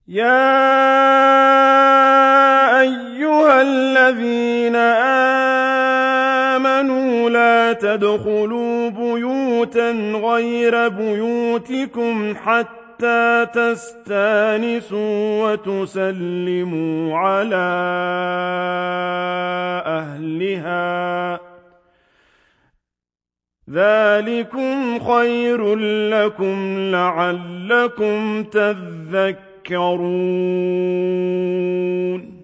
يا أيها الذين آمنوا لا تدخلوا بيوتا غير بيوتكم حتى تستأنسوا وتسلموا على أهلها ذلكم خير لكم لعلكم تذكرون